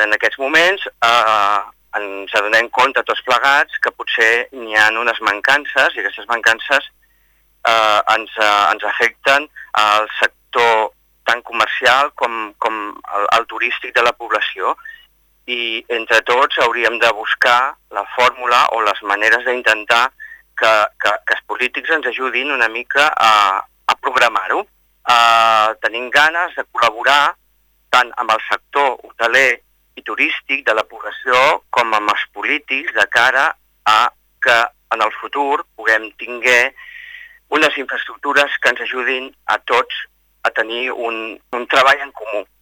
en aquests moments ens adonem compte tots plegats que potser n'hi ha unes mancances i aquestes mancances ens afecten al sector tant comercial com el turístic de la població. I entre tots hauríem de buscar la fórmula o les maneres d'intentar que els polítics ens ajudin una mica a programar-ho. Tenim ganes de col·laborar tant amb el sector hoteler i turístic de la població com amb els polítics de cara a que en el futur puguem tinguer unes infraestructures que ens ajudin a tots a tenir un treball en comú.